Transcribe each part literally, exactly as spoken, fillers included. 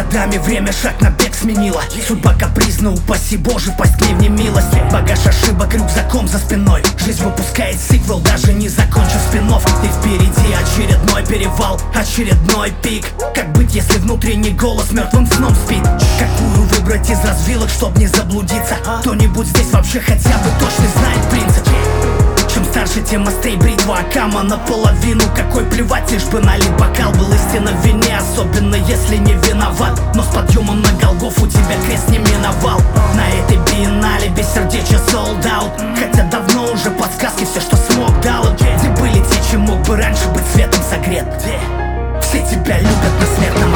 годами время шаг на бег сменила. Судьба капризна, упаси Боже, пасть к ней в немилость. Багаж ошибок рюкзаком за спиной. Жизнь выпускает сиквел, даже не закончив спин-офф. И впереди очередной перевал, очередной пик. Как быть, если внутренний голос мертвым сном спит? Какую выбрать из развилок, чтоб не заблудиться? Кто-нибудь здесь вообще хотя бы точно знает принцип? Чем старше, тем острей бритва, а кама наполовину. Какой плевать, лишь бы налит бокал. Был истинно в вине, особенно если не виноват. Но с подъемом на Голгофу тебя крест не миновал. На этой биеннале бессердечие sold out. Хотя давно уже подсказки все, что смог, дал. Где были те, чем мог бы раньше быть светом согрет? Все тебя любят на смертном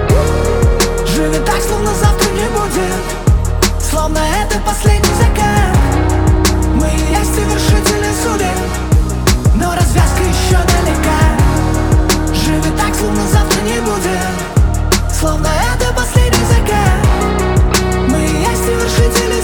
одре. Живи так, словно завтра не будет, словно это последний закат. Мы и есть совершители судеб, но развязка еще далека. Живи так, словно завтра не будет, словно это последний закат. Мы и есть совершители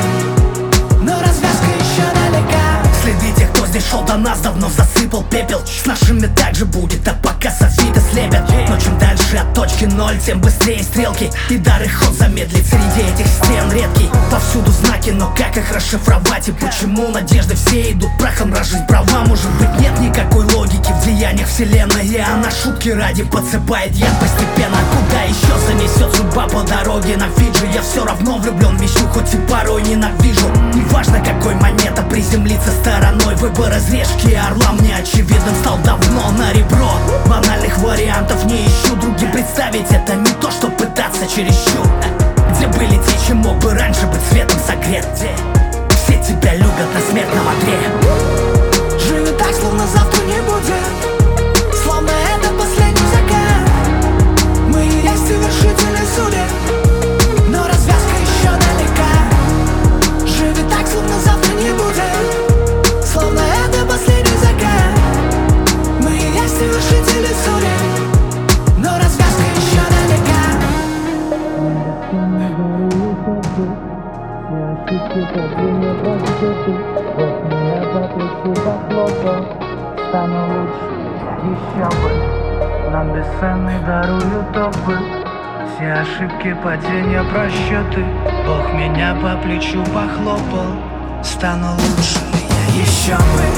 судеб, но развязка еще далека. Следы тех, кто здесь шел до нас, давно засыпал пепел. С нашими так же будет, а пока софиты слепят. Но чем дальше от точки ноль, тем быстрее стрелки. И дар их ход замедлит среди этих стен редкий. Повсюду знаки, но как их расшифровать? И почему надежды все идут прахом разжить права? Может быть, нет никакой логики в деяниях вселенной, и она шутки ради подсыпает яд постепенно. Куда еще занесет судьба по дороге на Фиджи? Я все равно влюблен в вещу, хоть и порой ненавижу. Неважно, какой монета приземлится стороной. Выбор из решки орла мне очевидным стал давно. На ребро банальных вариантов не ищу. Другим представить это не то, что пытаться чересчур. Где были те, чем мог бы раньше быть светом согрет? Все тебя любят на смертном одре. Живи так, словно завтра не будет, словно это последний закат. Мы и есть совершители судеб, но развязка еще далека. Живи так, словно завтра не будет, словно это последний закат. Мы и есть совершители судеб, но развязка еще далека. Ошибки падения просчеты, Бог меня по плечу похлопал. Стану лучше, еще бы, нам бесценный даруют опыт. Все ошибки падения просчеты, Бог меня по плечу похлопал. Стану лучше, я еще бы.